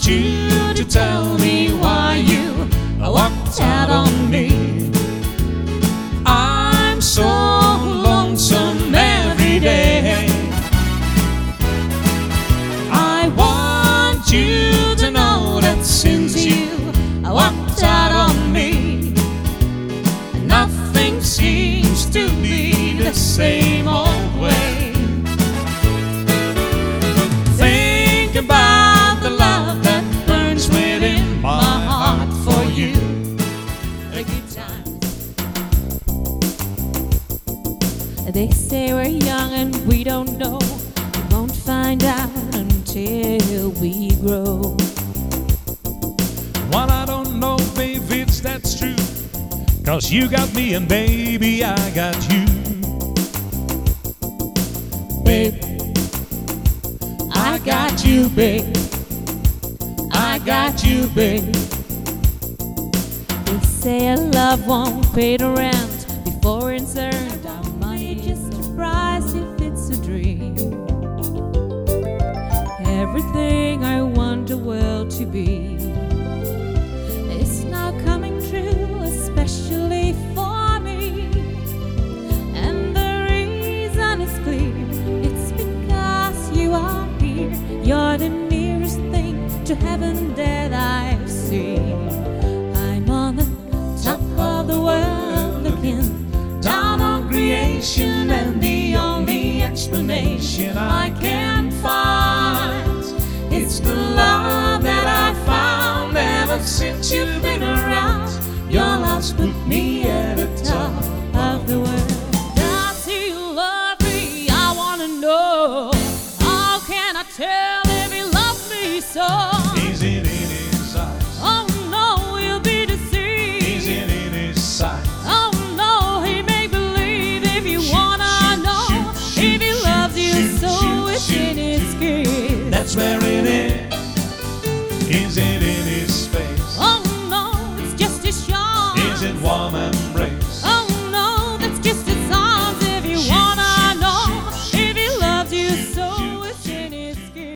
want you to tell me why you walked out on me. I'm so lonesome every day. I want you to know that since you walked out on me, nothing seems to be the same old way. Think about the love that burns within my heart for you. A good time. They say we're young and we don't know. We won't find out until we grow. Well, I don't know, babe, if that's true, 'cause you got me and baby, I got you. Babe, I got you, babe. I got you, babe. They say a love won't pay the rent before it's earned. Our money just a price if it's a dream. Everything I want the world to be is now coming true, especially for me. And the reason is clear, it's because you are here. You're the nearest thing to heaven that I've seen. I'm on the top of the world looking down on creation, and the only explanation I can find, it's the love that I found ever since you've been around. Your love's put me at the top of the world. Does he love me? I wanna know. How can I tell if he loves me so? Is it in his eyes? Oh no, you'll be deceived. Is it in his sight? Oh no, he make believe. If you wanna know if he loves you so, it's in his kiss. That's where it is. Is it in his face? Oh no, it's just his charm. Is it warm embrace?